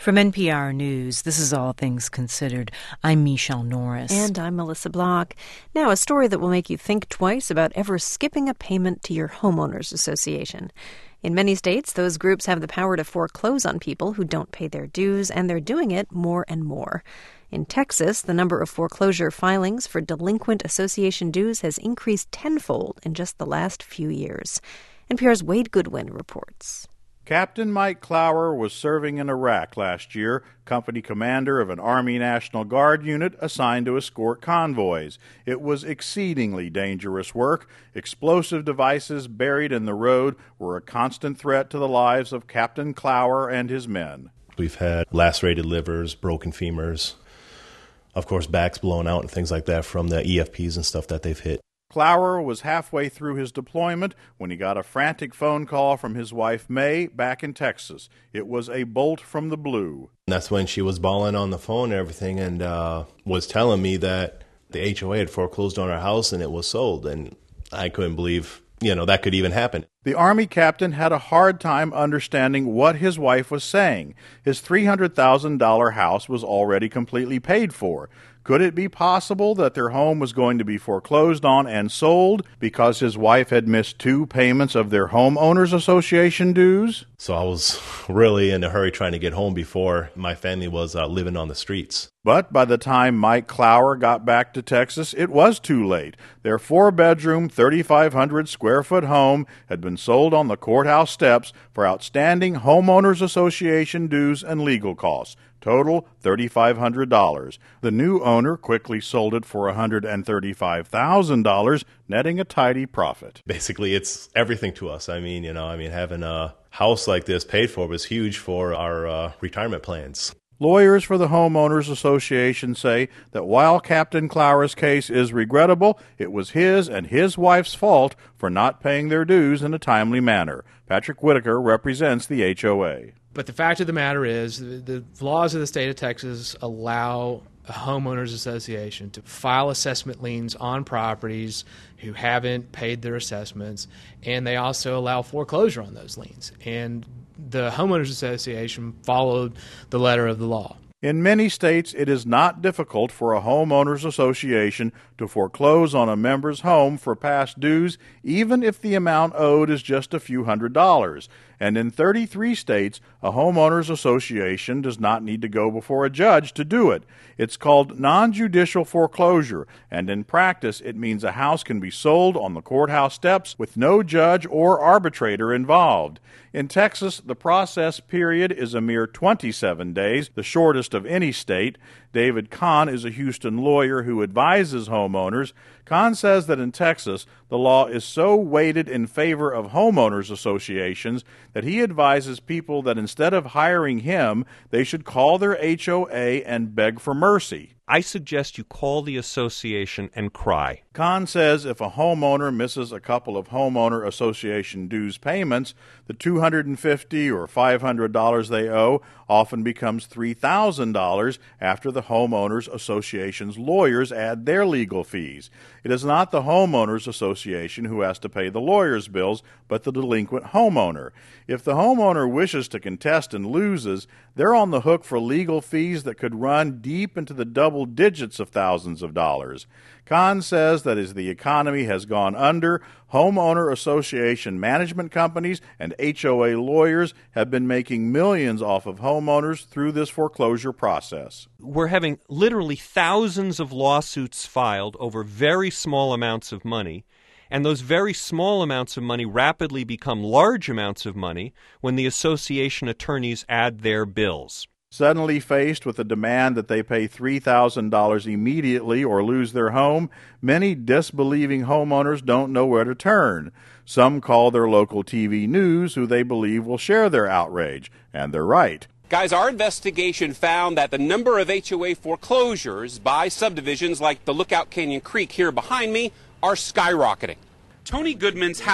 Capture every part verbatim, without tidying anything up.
From N P R News, this is All Things Considered. I'm Michelle Norris. And I'm Melissa Block. Now, a story that will make you think twice about ever skipping a payment to your homeowners association. In many states, those groups have the power to foreclose on people who don't pay their dues, and they're doing it more and more. In Texas, the number of foreclosure filings for delinquent association dues has increased tenfold in just the last few years. N P R's Wade Goodwin reports. Captain Mike Clower was serving in Iraq last year, company commander of an Army National Guard unit assigned to escort convoys. It was exceedingly dangerous work. Explosive devices buried in the road were a constant threat to the lives of Captain Clower and his men. We've had lacerated livers, broken femurs, of course backs blown out and things like that from the E F Ps and stuff that they've hit. Clower was halfway through his deployment when he got a frantic phone call from his wife, May, back in Texas. It was a bolt from the blue. And that's when she was bawling on the phone and everything and uh, was telling me that the H O A had foreclosed on our house and it was sold. And I couldn't believe, you know, that could even happen. The Army captain had a hard time understanding what his wife was saying. His three hundred thousand dollars house was already completely paid for. Could it be possible that their home was going to be foreclosed on and sold because his wife had missed two payments of their homeowners association dues? So I was really in a hurry trying to get home before my family was uh, living on the streets. But by the time Mike Clower got back to Texas, it was too late. Their four-bedroom, thirty-five hundred square foot home had been sold on the courthouse steps for outstanding homeowners association dues and legal costs. Total three thousand five hundred dollars. The new owner quickly sold it for one hundred thirty-five thousand dollars, netting a tidy profit. Basically, it's everything to us. I mean, you know, I mean, having a house like this paid for was huge for our uh, retirement plans. Lawyers for the Homeowners Association say that while Captain Clower's case is regrettable, it was his and his wife's fault for not paying their dues in a timely manner. Patrick Whitaker represents the H O A. But the fact of the matter is, the, the laws of the state of Texas allow a homeowners association to file assessment liens on properties who haven't paid their assessments, and they also allow foreclosure on those liens. And the homeowners association followed the letter of the law. In many states, it is not difficult for a homeowners association to foreclose on a member's home for past dues, even if the amount owed is just a few hundred dollars. And in thirty-three states, a homeowners association does not need to go before a judge to do it. It's called non-judicial foreclosure, and in practice, it means a house can be sold on the courthouse steps with no judge or arbitrator involved. In Texas, the process period is a mere twenty-seven days, the shortest of any state. David Kahn is a Houston lawyer who advises homeowners. Kahn says that in Texas, the law is so weighted in favor of homeowners associations that he advises people that instead of hiring him, they should call their H O A and beg for mercy. I suggest you call the association and cry. Kahn says if a homeowner misses a couple of homeowner association dues payments, the two hundred fifty dollars or five hundred dollars they owe often becomes three thousand dollars after the homeowners association's lawyers add their legal fees. It is not the homeowners association who has to pay the lawyer's bills, but the delinquent homeowner. If the homeowner wishes to contest and loses, they're on the hook for legal fees that could run deep into the double digits of thousands of dollars. Kahn says that as the economy has gone under, homeowner association management companies and H O A lawyers have been making millions off of homeowners through this foreclosure process. We're having literally thousands of lawsuits filed over very small amounts of money, and those very small amounts of money rapidly become large amounts of money when the association attorneys add their bills. Suddenly faced with a demand that they pay three thousand dollars immediately or lose their home, many disbelieving homeowners don't know where to turn. Some call their local T V news, who they believe will share their outrage, and they're right. Guys, our investigation found that the number of H O A foreclosures by subdivisions like the Lookout Canyon Creek here behind me are skyrocketing. Tony Goodman's house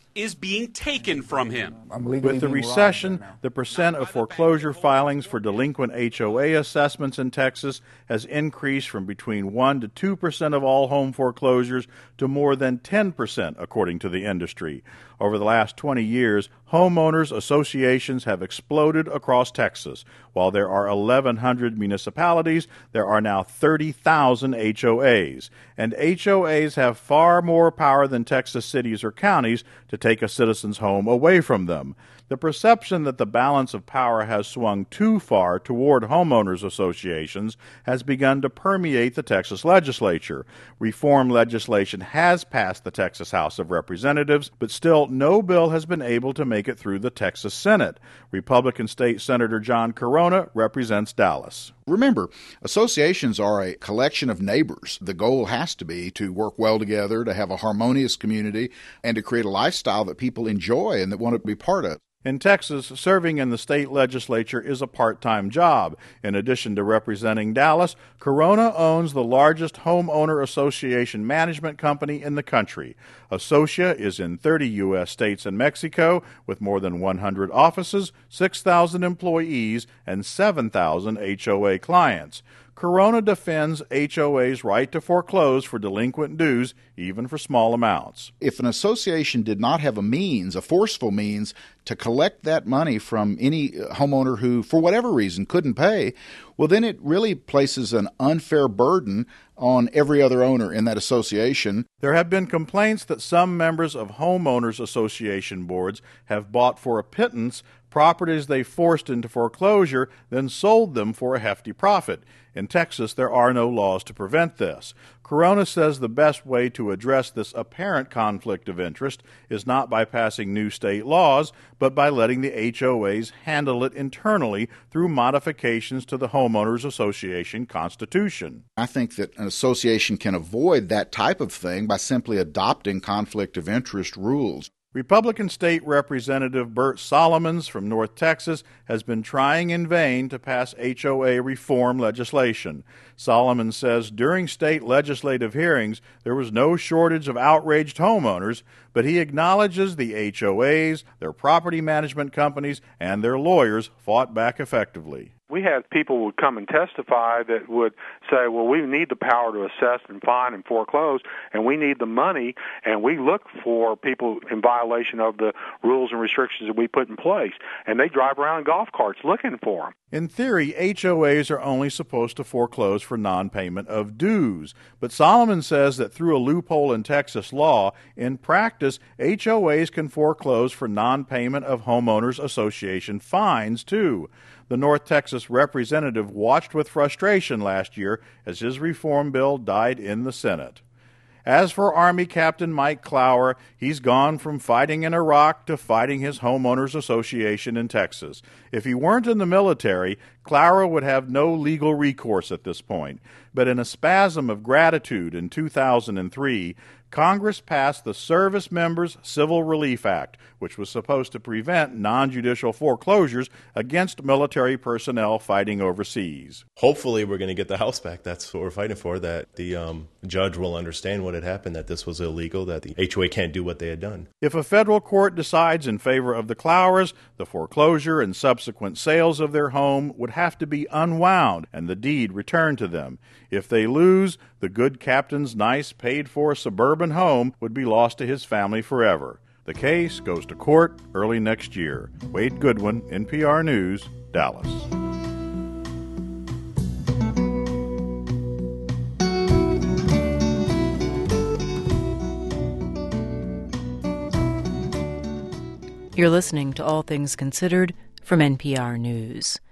is being taken from him. With the recession, the percent of foreclosure filings for delinquent H O A assessments in Texas has increased from between one to two percent of all home foreclosures to more than ten percent, according to the industry. Over the last twenty years, homeowners associations have exploded across Texas. While there are eleven hundred municipalities, there are now thirty thousand H O As. And H O As have far more power than Texas cities or counties to take a citizen's home away from them. The perception that the balance of power has swung too far toward homeowners associations has begun to permeate the Texas legislature. Reform legislation has passed the Texas House of Representatives, but still no bill has been able to make it through the Texas Senate. Republican State Senator John Corona represents Dallas. Remember, associations are a collection of neighbors. The goal has to be to work well together, to have a harmonious community, and to create a lifestyle that people enjoy and that want to be part of. In Texas, serving in the state legislature is a part-time job. In addition to representing Dallas, Corona owns the largest homeowner association management company in the country. Associa is in thirty U S states and Mexico with more than one hundred offices, six thousand employees, and seven thousand H O A clients. Corona defends H O A's right to foreclose for delinquent dues, even for small amounts. If an association did not have a means, a forceful means, to collect that money from any homeowner who, for whatever reason, couldn't pay, well, then it really places an unfair burden on every other owner in that association. There have been complaints that some members of homeowners association boards have bought for a pittance properties they forced into foreclosure, then sold them for a hefty profit. In Texas, there are no laws to prevent this. Corona says the best way to address this apparent conflict of interest is not by passing new state laws, but by letting the H O As handle it internally through modifications to the Homeowners Association Constitution. I think that an association can avoid that type of thing by simply adopting conflict of interest rules. Republican State Representative Bert Solomons from North Texas has been trying in vain to pass H O A reform legislation. Solomons says during state legislative hearings there was no shortage of outraged homeowners, but he acknowledges the H O As, their property management companies, and their lawyers fought back effectively. We had people would come and testify that would say, well, we need the power to assess and fine and foreclose, and we need the money, and we look for people in violation of the rules and restrictions that we put in place. And they drive around in golf carts looking for them. In theory, H O As are only supposed to foreclose for non-payment of dues. But Solomon says that through a loophole in Texas law, in practice, H O As can foreclose for non-payment of homeowners association fines, too. The North Texas representative watched with frustration last year as his reform bill died in the Senate. As for Army Captain Mike Clower, he's gone from fighting in Iraq to fighting his homeowners association in Texas. If he weren't in the military, Clower would have no legal recourse at this point. But in a spasm of gratitude in two thousand three, Congress passed the Service Members Civil Relief Act, which was supposed to prevent non-judicial foreclosures against military personnel fighting overseas. Hopefully we're going to get the house back. That's what we're fighting for, that the um, judge will understand what had happened, that this was illegal, that the H O A can't do what they had done. If a federal court decides in favor of the Clowers, the foreclosure and subsequent sales of their home would have to be unwound and the deed returned to them. If they lose, the good captain's nice, paid-for suburban home would be lost to his family forever. The case goes to court early next year. Wade Goodwin, N P R News, Dallas. You're listening to All Things Considered from N P R News.